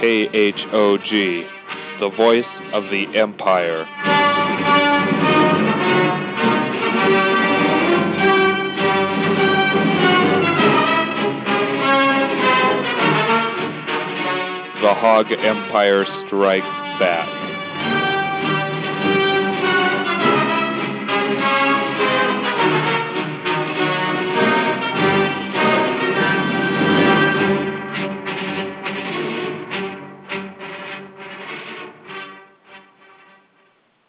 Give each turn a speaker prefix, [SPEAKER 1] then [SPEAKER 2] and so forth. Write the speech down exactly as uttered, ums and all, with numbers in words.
[SPEAKER 1] K H O G, the voice of the Empire. The Hog Empire strikes back.